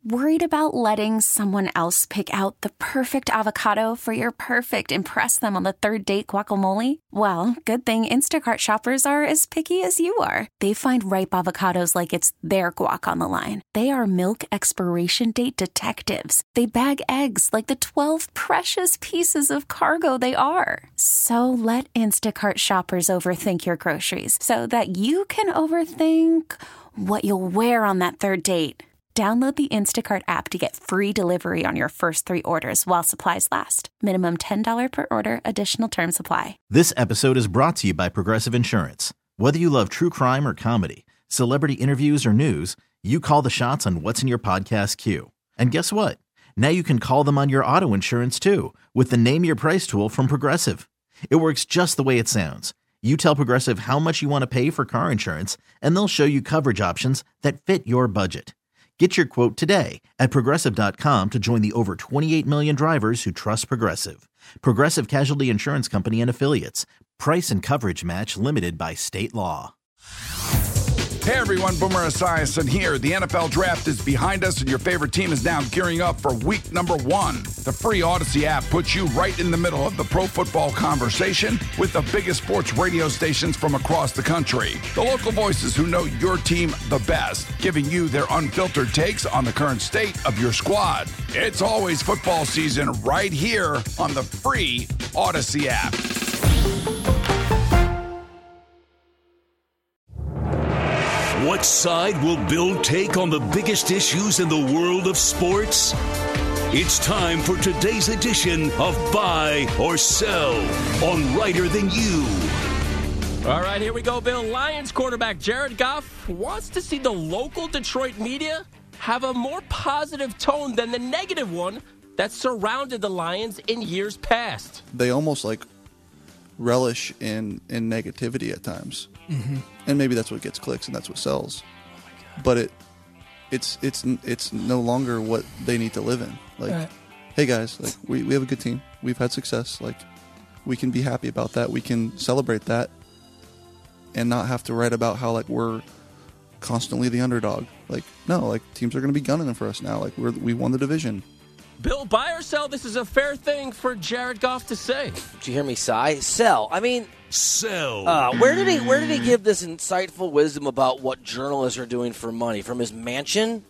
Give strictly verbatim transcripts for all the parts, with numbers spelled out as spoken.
Worried about letting someone else pick out the perfect avocado for your perfect impress them on the third date guacamole? Well, good thing Instacart shoppers are as picky as you are. They find ripe avocados like it's their guac on the line. They are milk expiration date detectives. They bag eggs like the twelve precious pieces of cargo they are. So let Instacart shoppers overthink your groceries so that you can overthink what you'll wear on that third date. Download the Instacart app to get free delivery on your first three orders while supplies last. Minimum ten dollars per order. Additional terms apply. This episode is brought to you by Progressive Insurance. Whether you love true crime or comedy, celebrity interviews or news, you call the shots on what's in your podcast queue. And guess what? Now you can call them on your auto insurance too with the Name Your Price tool from Progressive. It works just the way it sounds. You tell Progressive how much you want to pay for car insurance, and they'll show you coverage options that fit your budget. Get your quote today at Progressive dot com to join the over twenty-eight million drivers who trust Progressive. Progressive Casualty Insurance Company and Affiliates. Price and coverage match limited by state law. Hey everyone, Boomer Esiason here. The N F L Draft is behind us and your favorite team is now gearing up for week number one. The free Odyssey app puts you right in the middle of the pro football conversation with the biggest sports radio stations from across the country. The local voices who know your team the best, giving you their unfiltered takes on the current state of your squad. It's always football season right here on the free Odyssey app. What side will Bill take on the biggest issues in the world of sports? It's time for today's edition of Buy or Sell on Writer Than You. All right, here we go, Bill. Lions quarterback Jared Goff wants to see the local Detroit media have a more positive tone than the negative one that surrounded the Lions in years past. They almost like relish in, in negativity at times. Mm-hmm. And maybe that's what gets clicks and that's what sells. Oh, but it it's it's it's no longer what they need to live in. Like, right. Hey guys, like we, we have a good team. We've had success. Like, we can be happy about that. We can celebrate that and not have to write about how like we're constantly the underdog. Like, no, like teams are going to be gunning them for us now. Like we're we won the division. Bill, buy or sell? This is a fair thing for Jared Goff to say. Did you hear me sigh? Sell. I mean, sell. Uh, where did he Where did he give this insightful wisdom about what journalists are doing for money? From his mansion?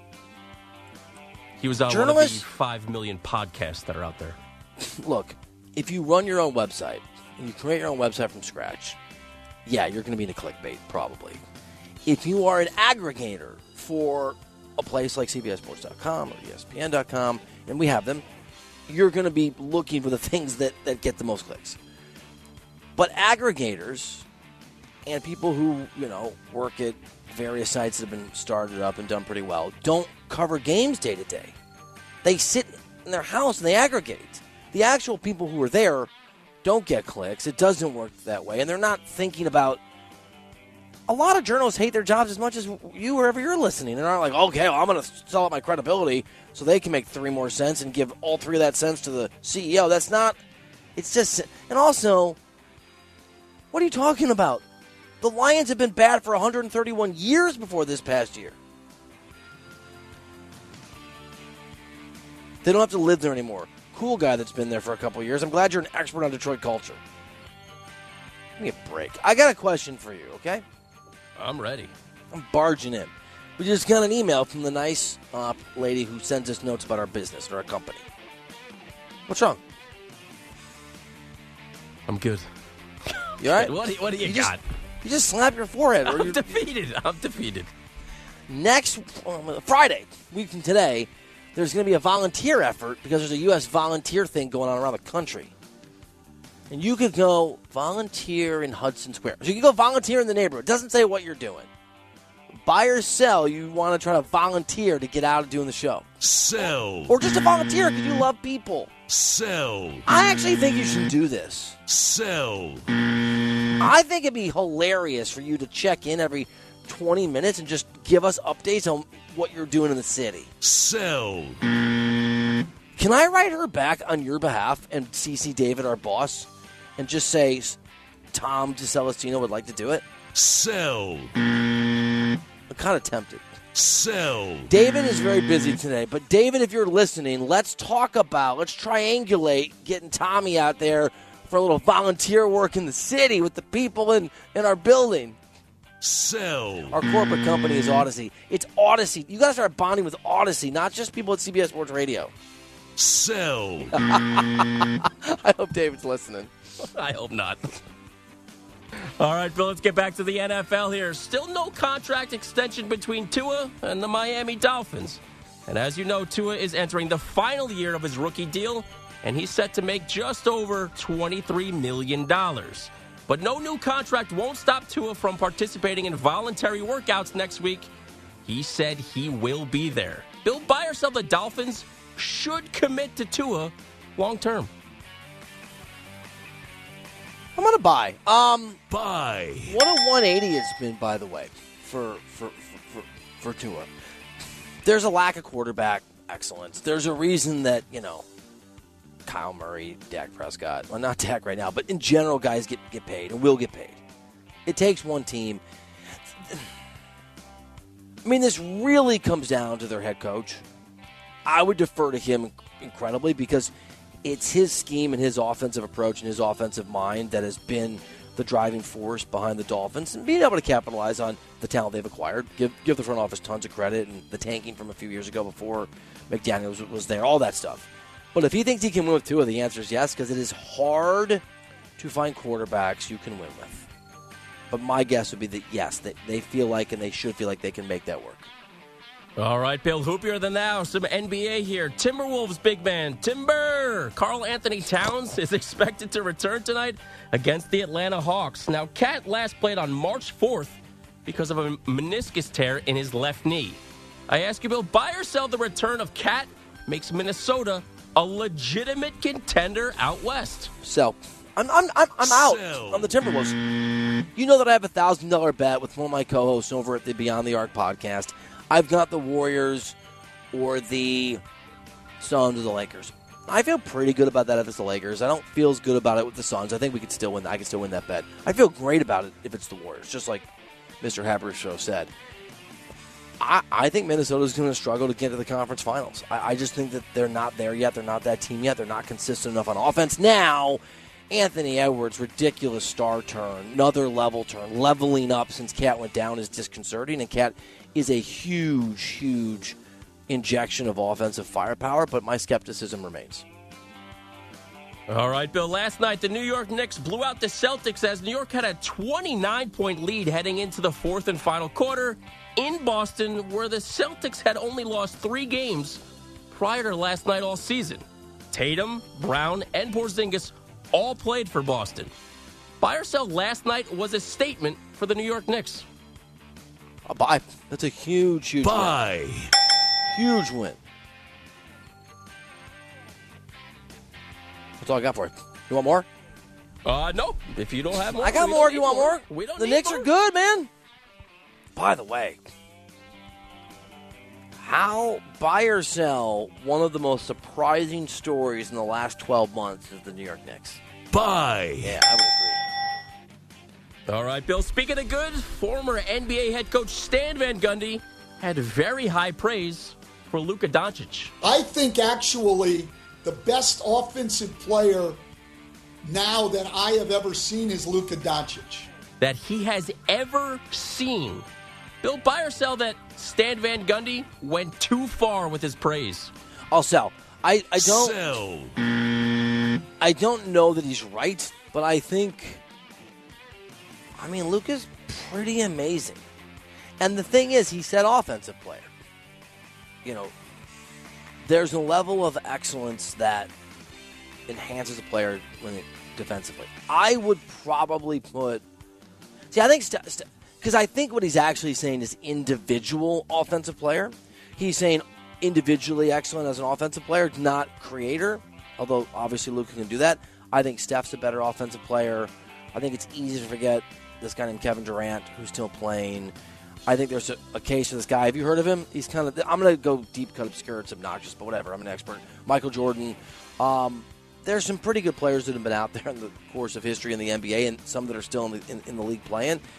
He was on Journalists? one of the five million podcasts that are out there. Look, if you run your own website and you create your own website from scratch, yeah, you're going to be into clickbait, probably. If you are an aggregator for a place like C B S Sports dot com or E S P N dot com, and we have them, you're going to be looking for the things that, that get the most clicks. But aggregators and people who, you know, work at various sites that have been started up and done pretty well don't cover games day to day. They sit in their house and they aggregate. The actual people who are there don't get clicks. It doesn't work that way. And they're not thinking about... A lot of journalists hate their jobs as much as you, wherever you're listening. And aren't like, okay, well, I'm going to sell out my credibility so they can make three more cents and give all three of that cents to the C E O. That's not... It's just... And also... What are you talking about? The Lions have been bad for one hundred thirty-one years before this past year. They don't have to live there anymore. Cool guy that's been there for a couple years. I'm glad you're an expert on Detroit culture. Give me a break. I got a question for you, okay? I'm ready. I'm barging in. We just got an email from the nice uh, lady who sends us notes about our business or our company. What's wrong? I'm good. You all right? What do you, what do you, you got? Just, you just slap your forehead. I'm you... defeated. I'm defeated. Next um, Friday, week from today, there's going to be a volunteer effort because there's a U S volunteer thing going on around the country. And you could go volunteer in Hudson Square. So you can go volunteer in the neighborhood. It doesn't say what you're doing. Buy or sell, you want to try to volunteer to get out of doing the show. Sell. Or just a volunteer because you love people. Sell. I actually think you should do this. Sell. I think it'd be hilarious for you to check in every twenty minutes and just give us updates on what you're doing in the city. Sell. Can I write her back on your behalf and C C David, our boss, and just say Tom DeCelestino would like to do it? Sell. I'm kind of tempted. Sell. David is very busy today, but David, if you're listening, let's talk about, let's triangulate getting Tommy out there for a little volunteer work in the city with the people in, in our building. Sell. Our corporate company is Odyssey. It's Odyssey. You got to start bonding with Odyssey, not just people at C B S Sports Radio. Sell. I hope David's listening. I hope not. All right, Bill, let's get back to the N F L here. Still no contract extension between Tua and the Miami Dolphins. And as you know, Tua is entering the final year of his rookie deal, and he's set to make just over twenty-three million dollars. But no new contract won't stop Tua from participating in voluntary workouts next week. He said he will be there. Bill, buy or sell the Dolphins should commit to Tua long term. I'm going to buy. Um, Buy. What a one eighty it's been, by the way, for for, for, for for Tua. There's a lack of quarterback excellence. There's a reason that, you know, Kyle Murray, Dak Prescott, well, not Dak right now, but in general, guys get, get paid and will get paid. It takes one team. I mean, this really comes down to their head coach. I would defer to him incredibly because it's his scheme and his offensive approach and his offensive mind that has been the driving force behind the Dolphins and being able to capitalize on the talent they've acquired. Give give the front office tons of credit and the tanking from a few years ago before McDaniels was, was there, all that stuff. But if he thinks he can win with Tua, the answer is yes, because it is hard to find quarterbacks you can win with. But my guess would be that, yes, they, they feel like and they should feel like they can make that work. All right, Bill, hoopier than now, some N B A here. Timberwolves big man, Timber. Karl Anthony Towns is expected to return tonight against the Atlanta Hawks. Now, Cat last played on March fourth because of a meniscus tear in his left knee. I ask you, Bill, buy or sell the return of Cat makes Minnesota a legitimate contender out west? So, I'm I'm I'm, I'm out Sell. on the Timberwolves. You know that I have a one thousand dollars bet with one of my co-hosts over at the Beyond the Arc podcast. I've got the Warriors or the Suns or the Lakers. I feel pretty good about that if it's the Lakers. I don't feel as good about it with the Suns. I think we could still win. I could still win that bet. I feel great about it if it's the Warriors, just like Mister Haberstroh said. I, I think Minnesota's going to struggle to get to the conference finals. I, I just think that they're not there yet. They're not that team yet. They're not consistent enough on offense. Now, Anthony Edwards, ridiculous star turn, another level turn, leveling up since Cat went down is disconcerting, and Cat is a huge, huge injection of offensive firepower, but my skepticism remains. All right, Bill. Last night, the New York Knicks blew out the Celtics as New York had a twenty-nine point lead heading into the fourth and final quarter in Boston, where the Celtics had only lost three games prior to last night all season. Tatum, Brown, and Porzingis all played for Boston. Buy or sell last night was a statement for the New York Knicks. A buy. That's a huge, huge Buy. win. Huge win. That's all I got for you. You want more? Uh, no. If you don't have more, I got we more. don't You need want more? We don't The need Knicks more. are good, man. By the way, how buy or sell one of the most surprising stories in the last twelve months is the New York Knicks. Buy. Yeah, I would agree. All right, Bill. Speaking of good, former N B A head coach Stan Van Gundy had very high praise for Luka Doncic. I think actually the best offensive player now that I have ever seen is Luka Doncic. That he has ever seen. Bill, buy or sell that Stan Van Gundy went too far with his praise? I'll sell. I, I don't. Sell. I don't know that he's right, but I think. I mean, Luka's pretty amazing, and the thing is, he said offensive player. You know, there's a level of excellence that enhances a player when it, defensively. I would probably put. See, I think because st- st- I think what he's actually saying is individual offensive player. He's saying individually excellent as an offensive player, not creator. Although obviously Luka can do that. I think Steph's a better offensive player. I think it's easy to forget this guy named Kevin Durant who's still playing. I think there's a, a case for this guy. Have you heard of him? He's kind of. I'm going to go deep cut obscure. It's obnoxious, but whatever. I'm an expert. Michael Jordan. Um, there's some pretty good players that have been out there in the course of history in the N B A, and some that are still in the, in, in the league playing.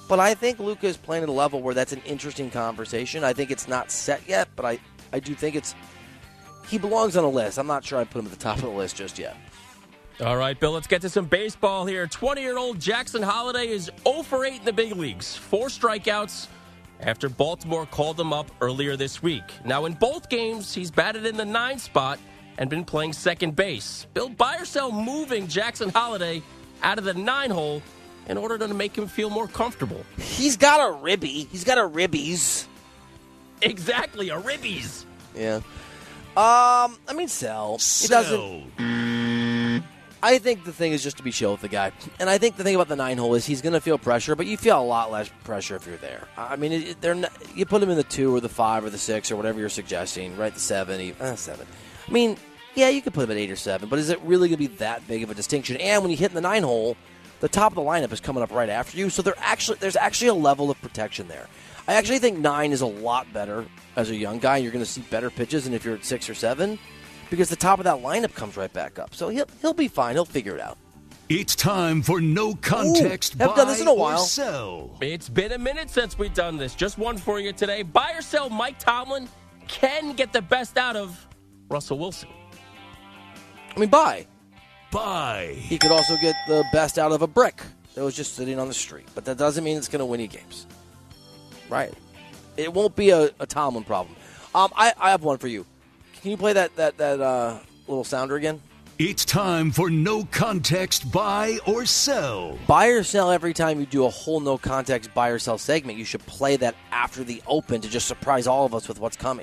But I think Luka is playing at a level where that's an interesting conversation. I think it's not set yet, but I, I do think it's he belongs on a list. I'm not sure I'd put him at the top of the list just yet. All right, Bill, let's get to some baseball here. twenty-year-old Jackson Holliday is oh for eight in the big leagues. Four strikeouts after Baltimore called him up earlier this week. Now, in both games, he's batted in the nine spot and been playing second base. Bill, buy or sell moving Jackson Holliday out of the nine hole in order to make him feel more comfortable? He's got a ribby. He's got a ribbies. Exactly, a ribbies. Yeah. Um, I mean, sell. Sell. It doesn't. I think the thing is just to be chill with the guy. And I think the thing about the nine hole is he's going to feel pressure, but you feel a lot less pressure if you're there. I mean, it, they're not, you put him in the two or the five or the six or whatever you're suggesting, right? The seven, even, uh, seven. I mean, yeah, you could put him at eight or seven, but is it really going to be that big of a distinction? And when you hit in the nine hole, the top of the lineup is coming up right after you, so they're actually there's actually a level of protection there. I actually think nine is a lot better as a young guy. You're going to see better pitches than if you're at six or seven, because the top of that lineup comes right back up. So he'll he'll be fine. He'll figure it out. It's time for No Context Ooh, haven't Buy done this in a or while. Sell. It's been a minute since we've done this. Just one for you today. Buy or sell Mike Tomlin can get the best out of Russell Wilson. I mean, buy. Buy. He could also get the best out of a brick that was just sitting on the street, but that doesn't mean it's going to win you games. Right. It won't be a, a Tomlin problem. Um, I, I have one for you. Can you play that that that uh, little sounder again? It's time for No Context Buy or Sell. Buy or sell every time you do a whole no context buy or sell segment. You should play that after the open to just surprise all of us with what's coming.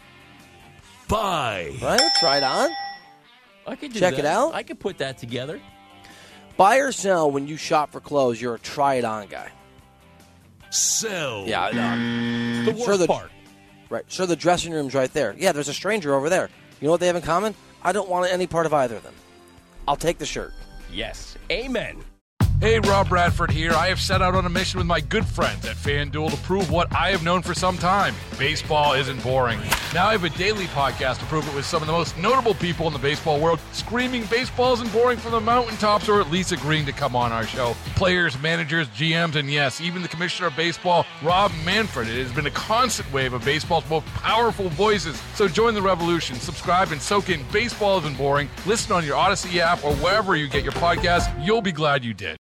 Buy. Right? Try it on. I could do Check that. it out. I could put that together. Buy or sell when you shop for clothes, you're a try it on guy. Sell. Yeah, I know. The worst Sure, the- part. Right. Sure, the dressing room's right there. Yeah, there's a stranger over there. You know what they have in common? I don't want any part of either of them. I'll take the shirt. Yes. Amen. Hey, Rob Bradford here. I have set out on a mission with my good friends at FanDuel to prove what I have known for some time. Baseball isn't boring. Now I have a daily podcast to prove it with some of the most notable people in the baseball world, screaming baseball isn't boring from the mountaintops, or at least agreeing to come on our show. Players, managers, G Ms, and yes, even the commissioner of baseball, Rob Manfred. It has been a constant wave of baseball's most powerful voices. So join the revolution. Subscribe and soak in Baseball Isn't Boring. Listen on your Odyssey app or wherever you get your podcasts. You'll be glad you did.